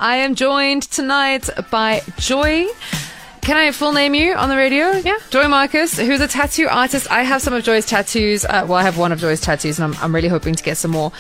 I am joined tonight by Joy. Can I full name you on the radio? Yeah. Joy Marcus, who's a tattoo artist. I have some of Joy's tattoos. I have one of Joy's tattoos, and I'm really hoping to get some more.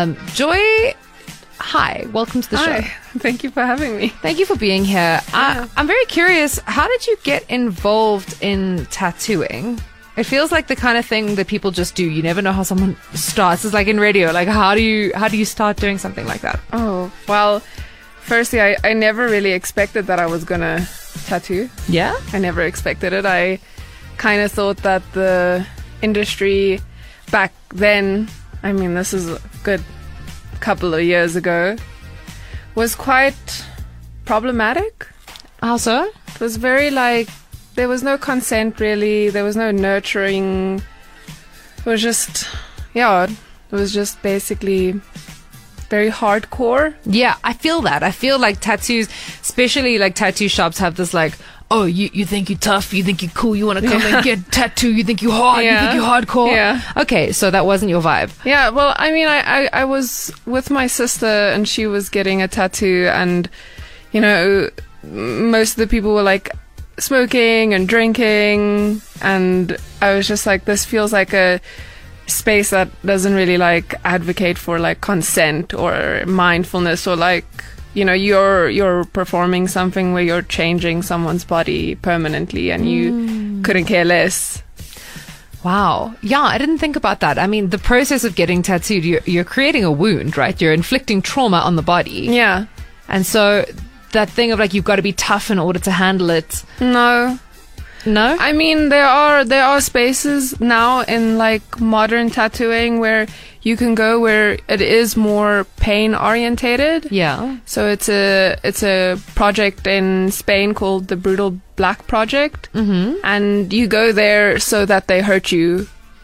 Joy, hi. Welcome to the show. Hi. Thank you for having me. Thank you for being here. I'm very curious, how did you get involved in tattooing? It feels like the kind of thing that people just do. You never know how someone starts. It's like in radio. Like, how do you start doing something like that? Oh, well, firstly, I never really expected that I was going to tattoo. Yeah? I never expected it. I kind of thought that the industry back then, I mean, this is a good couple of years ago, was quite problematic. How so? It was very there was no consent really, there was no nurturing. It was just, it was just basically very hardcore. Yeah, I feel that. I feel like tattoos, especially like tattoo shops, have this like, oh, you think you're tough, you think you're cool, you want to come and get tattoo, you think you're hard, you think you're hardcore. Yeah. Okay, so that wasn't your vibe. Yeah, well, I mean, I was with my sister and she was getting a tattoo, and, you know, most of the people were like smoking and drinking, and I was just like, this feels like a space that doesn't really like advocate for like consent or mindfulness, or like, you know, you're performing something where you're changing someone's body permanently and you couldn't care less. Wow. Yeah, I didn't think about that. I mean, the process of getting tattooed, you're creating a wound, right? You're inflicting trauma on the body. Yeah. And so that thing of like, you've got to be tough in order to handle it. No. I mean, there are spaces now in like modern tattooing where you can go where it is more pain orientated. Yeah. So it's a project in Spain called the Brutal Black Project. Mm-hmm. And you go there so that they hurt you,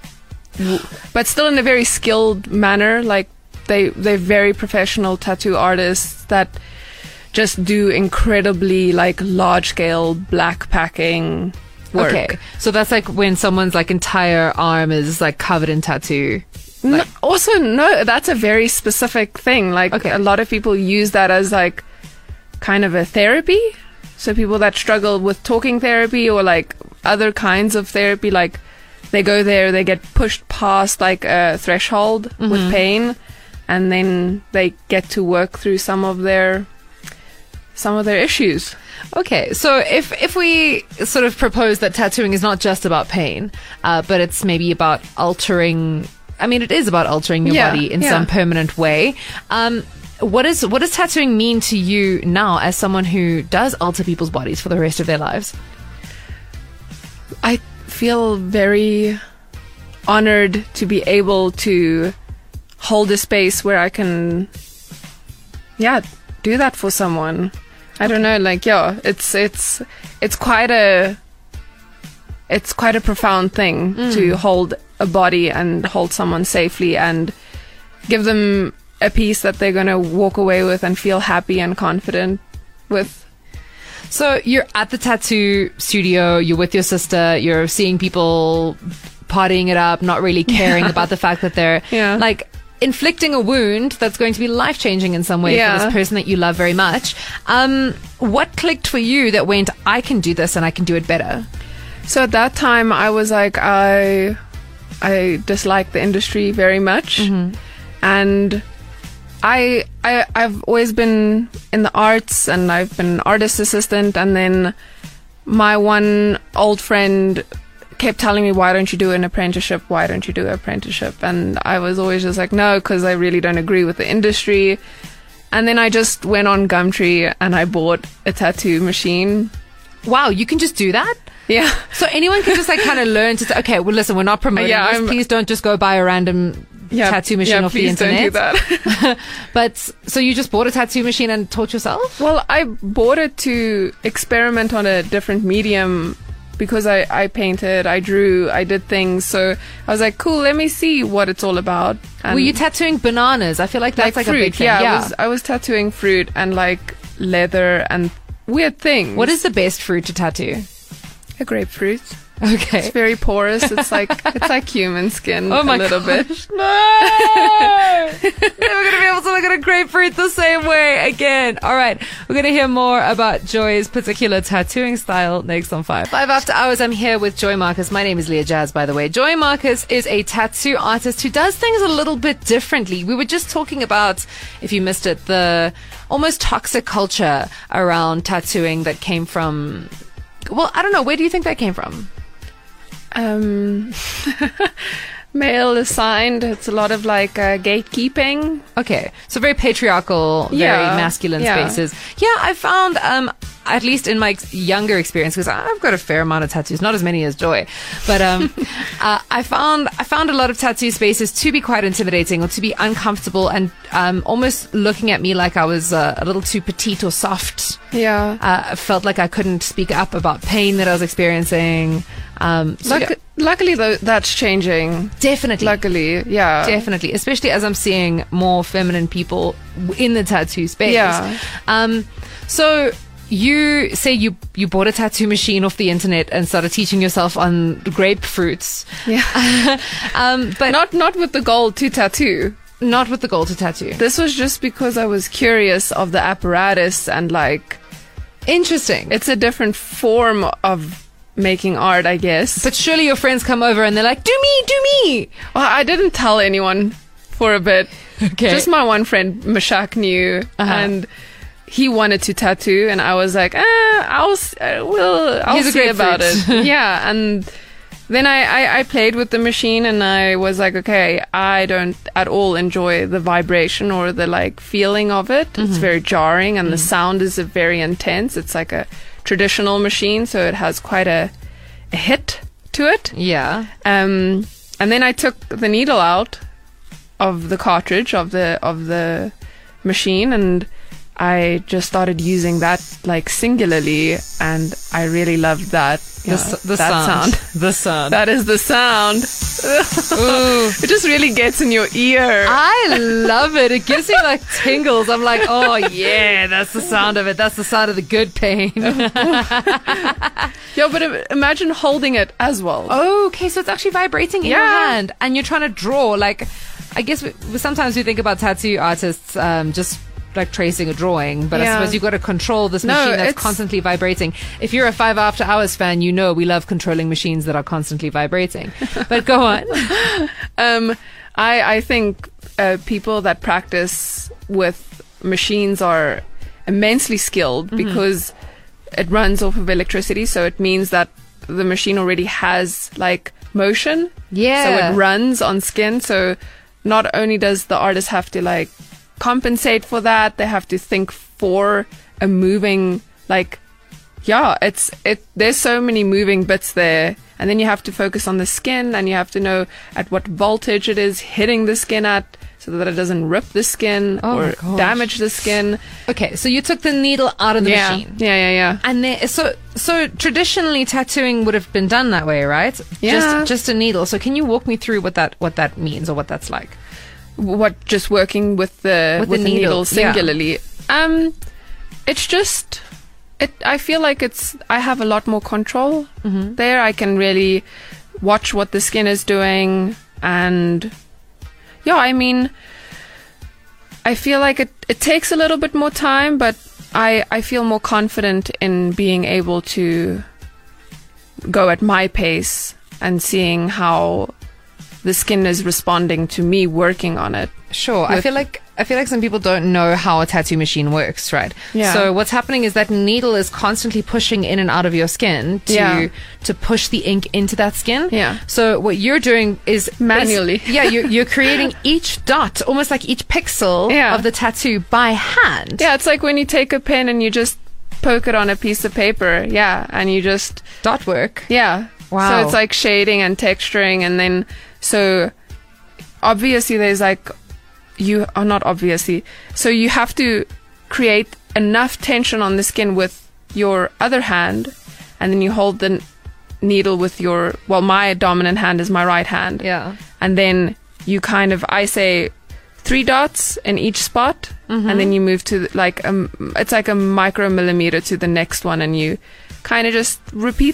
but still in a very skilled manner. Like they're very professional tattoo artists that just do incredibly like large scale black packing work. Okay, so that's like when someone's like entire arm is like covered in tattoo. No, that's a very specific thing. Like a lot of people use that as like kind of a therapy. So people that struggle with talking therapy or like other kinds of therapy, like they go there, they get pushed past like a threshold with pain, and then they get to work through some of their issues. Okay, so if we sort of propose that tattooing is not just about pain, but it's maybe about altering, I mean, it is about altering your body in some permanent way. What does tattooing mean to you now as someone who does alter people's bodies for the rest of their lives? I feel very honored to be able to hold a space where I can, do that for someone. I don't know, like, it's quite a profound thing to hold a body and hold someone safely and give them a piece that they're going to walk away with and feel happy and confident with. So you're at the tattoo studio, you're with your sister, you're seeing people partying it up, not really caring about the fact that they're like inflicting a wound that's going to be life-changing in some way for this person that you love very much. What clicked for you that went, I can do this and I can do it better? So at that time, I was like, I dislike the industry very much. And I've always been in the arts, and I've been an artist assistant, and then my one old friend kept telling me, why don't you do an apprenticeship? Why don't you do an apprenticeship? And I was always just like, no, because I really don't agree with the industry. And then I just went on Gumtree and I bought a tattoo machine. Wow, you can just do that? Yeah. So anyone can just like kind of learn to, okay, well listen, we're not promoting this. Please don't just go buy a random tattoo machine off the internet. Please don't do that. But, so you just bought a tattoo machine and taught yourself? Well, I bought it to experiment on a different medium, because I painted, I drew, I did things. So I was like, cool, let me see what it's all about. And were you tattooing bananas? I feel like that's like fruit, a big thing. Yeah, I was tattooing fruit and like leather and weird things. What is the best fruit to tattoo? A grapefruit. Okay. It's very porous. It's like human skin a little bit. No! Never going to be able to look at a grapefruit the same way again. All right. We're going to hear more about Joy's particular tattooing style next on 5 After Hours. I'm here with Joy Marcus. My name is Leah Jazz, by the way. Joy Marcus is a tattoo artist who does things a little bit differently. We were just talking about, if you missed it, the almost toxic culture around tattooing that came from, well, I don't know. Where do you think that came from? Male assigned. It's a lot of like gatekeeping. Okay, so very patriarchal, very masculine spaces. Yeah, I found, at least in my younger experience, because I've got a fair amount of tattoos, not as many as Joy, but I found a lot of tattoo spaces to be quite intimidating or to be uncomfortable and almost looking at me like I was a little too petite or soft. Yeah, I felt like I couldn't speak up about pain that I was experiencing. Luckily, though, that's changing. Definitely. Luckily, yeah. Definitely. Especially as I'm seeing more feminine people in the tattoo space. Yeah. So you say you bought a tattoo machine off the internet and started teaching yourself on grapefruits. Yeah. But not with the goal to tattoo. Not with the goal to tattoo. This was just because I was curious of the apparatus and like... Interesting. It's a different form of making art, I guess. But surely your friends come over and they're like, do me. Well, I didn't tell anyone for a bit. Okay. Just my one friend, Mashak, knew, and he wanted to tattoo, and I was like, I'll see about it. Yeah, and then I played with the machine, and I was like, okay, I don't at all enjoy the vibration or the like feeling of it. Mm-hmm. It's very jarring, and the sound is very intense. It's like a traditional machine, so it has quite a hit to it. Yeah. And then I took the needle out of the cartridge of the machine, and I just started using that like singularly, and I really loved that. The sound. The sound. That is the sound. Ooh. It just really gets in your ear. I love it. It gives me like tingles. I'm like, oh yeah, that's the sound of it. That's the sound of the good pain. Yeah, but imagine holding it as well. Oh, okay, so it's actually vibrating in your hand, and you're trying to draw. Like, I guess sometimes we think about tattoo artists just like tracing a drawing, but I suppose you've got to control this machine that's constantly vibrating. If you're a 5 After Hours fan, you know we love controlling machines that are constantly vibrating. But go on. I think people that practice with machines are immensely skilled because it runs off of electricity, so it means that the machine already has like motion. Yeah. So it runs on skin, so not only does the artist have to like compensate for that, they have to think for a moving, like, there's so many moving bits there, and then you have to focus on the skin, and you have to know at what voltage it is hitting the skin at, so that it doesn't rip the skin or damage the skin. Okay, so you took the needle out of the machine. Yeah. And so traditionally tattooing would have been done that way, right? Yeah. Just a needle. So can you walk me through what that means or what that's like? What, just working with the needle singularly? Yeah. It's just, I feel like I have a lot more control there. I can really watch what the skin is doing, and I mean, I feel like it takes a little bit more time, but I feel more confident in being able to go at my pace and seeing how the skin is responding to me working on it. Sure. I feel like some people don't know how a tattoo machine works, right? Yeah. So what's happening is that needle is constantly pushing in and out of your skin to push the ink into that skin. Yeah. So what you're doing is manually. You're creating each dot, almost like each pixel of the tattoo by hand. Yeah, it's like when you take a pen and you just poke it on a piece of paper. Yeah, and you just dot work. Yeah. Wow. So it's like shading and texturing, and then so obviously there's like so you have to create enough tension on the skin with your other hand, and then you hold the needle with my dominant hand is my right hand. Yeah. And then you I say 3 dots in each spot, and then you move to it's like a micromillimeter to the next one, and you kind of just repeat that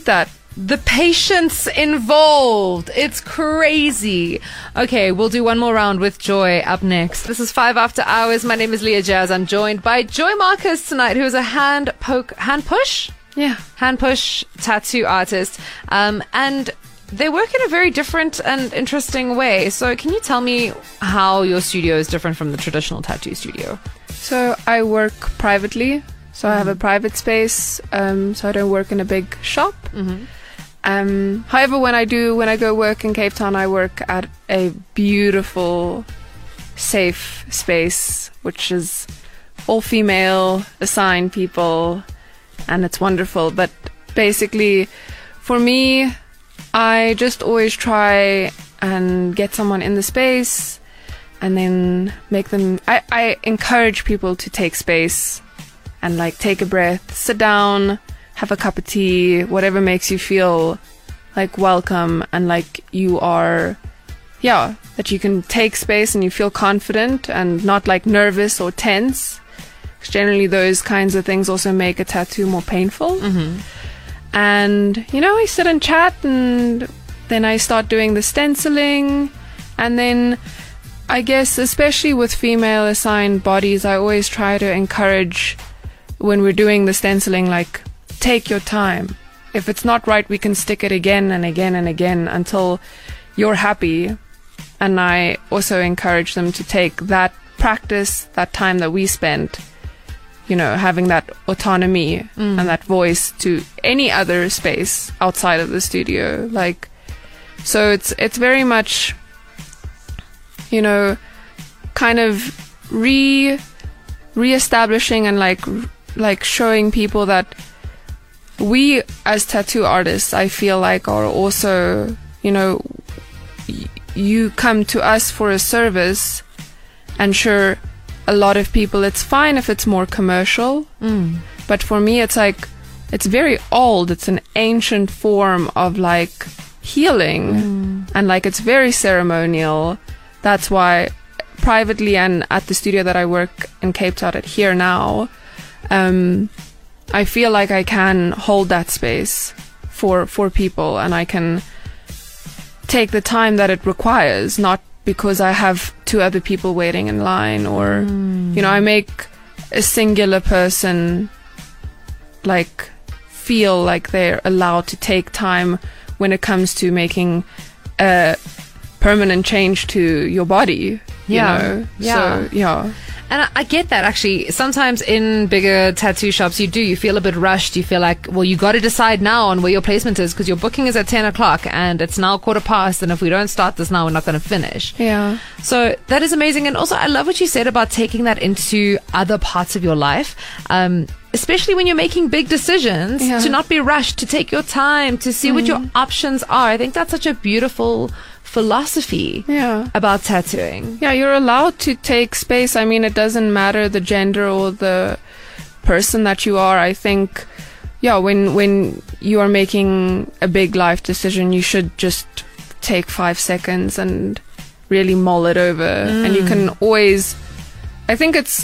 The patience involved. It's crazy. Okay, we'll do one more round with Joy up next. This is 5 After Hours. My name is Leah Jazz. I'm joined by Joy Marcus tonight, who is a hand push tattoo artist. And they work in a very different and interesting way. So can you tell me how your studio is different from the traditional tattoo studio? So I work privately. So I have a private space. So I don't work in a big shop. Mm-hmm. However, when I go work in Cape Town, I work at a beautiful, safe space, which is all female, assigned people, and it's wonderful. But basically, for me, I just always try and get someone in the space and then make them... I encourage people to take space and like take a breath, sit down, have a cup of tea, whatever makes you feel like welcome and like you are, that you can take space and you feel confident and not like nervous or tense. 'Cause generally those kinds of things also make a tattoo more painful. Mm-hmm. And, I sit and chat and then I start doing the stenciling. And then I guess, especially with female assigned bodies, I always try to encourage when we're doing the stenciling, like, take your time. If it's not right, we can stick it again and again and again until you're happy. And I also encourage them to take that practice, that time that we spent, having that autonomy and that voice to any other space outside of the studio. Like, so it's very much, kind of re-establishing and like showing people that we as tattoo artists, I feel like, are also, you come to us for a service, and sure, a lot of people, it's fine if it's more commercial, but for me, it's like, it's very old. It's an ancient form of like healing, and like it's very ceremonial. That's why privately and at the studio that I work in Cape Town at here now, I feel like I can hold that space for people, and I can take the time that it requires, not because I have 2 other people waiting in line, or I make a singular person like feel like they're allowed to take time when it comes to making a permanent change to your body. So And I get that, actually. Sometimes in bigger tattoo shops, you feel a bit rushed. You feel like, well, you got to decide now on where your placement is, because your booking is at 10 o'clock and it's now 15:15. And if we don't start this now, we're not going to finish. Yeah. So that is amazing. And also, I love what you said about taking that into other parts of your life. Especially when you're making big decisions, to not be rushed, to take your time, to see what your options are. I think that's such a beautiful philosophy about tattooing. Yeah, you're allowed to take space. I mean, it doesn't matter the gender or the person that you are. I think, when you are making a big life decision, you should just take 5 seconds and really mull it over. And you can always, I think it's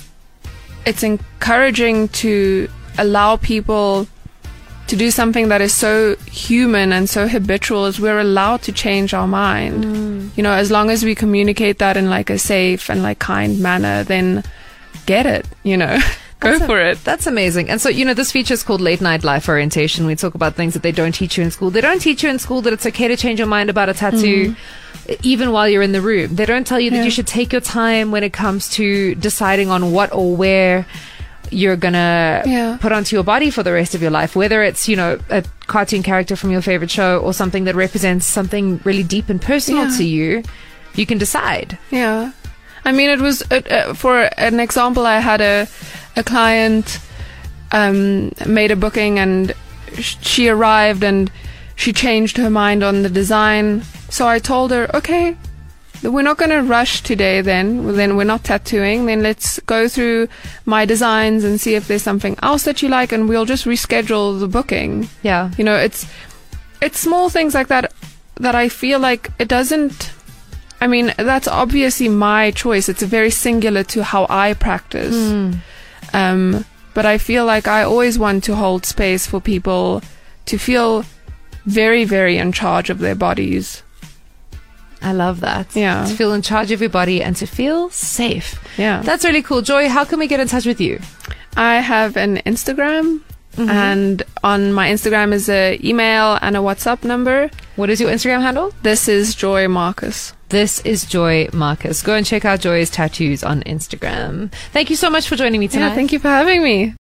encouraging to allow people to do something that is so human and so habitual, as we're allowed to change our mind. As long as we communicate that in like a safe and like kind manner, then get it, go for it. That's amazing. And so, this feature is called Late Night Life Orientation. We talk about things that they don't teach you in school. They don't teach you in school that it's okay to change your mind about a tattoo, even while you're in the room. They don't tell you that you should take your time when it comes to deciding on what or where you're gonna put onto your body for the rest of your life, whether it's a cartoon character from your favorite show or something that represents something really deep and personal to you. You can decide. I mean, it was for an example, I had a client made a booking, and she arrived and she changed her mind on the design. So I told her, okay, we're not going to rush today then we're not tattooing. Then let's go through my designs and see if there's something else that you like, and we'll just reschedule the booking. Yeah. It's small things like that I feel like it doesn't... I mean, that's obviously my choice. It's very singular to how I practice. But I feel like I always want to hold space for people to feel very, very in charge of their bodies. I love that. Yeah. To feel in charge of your body and to feel safe. Yeah. That's really cool. Joy, how can we get in touch with you? I have an Instagram, and on my Instagram is an email and a WhatsApp number. What is your Instagram handle? This is Joy Marcus. This is Joy Marcus. Go and check out Joy's tattoos on Instagram. Thank you so much for joining me tonight. Yeah, thank you for having me.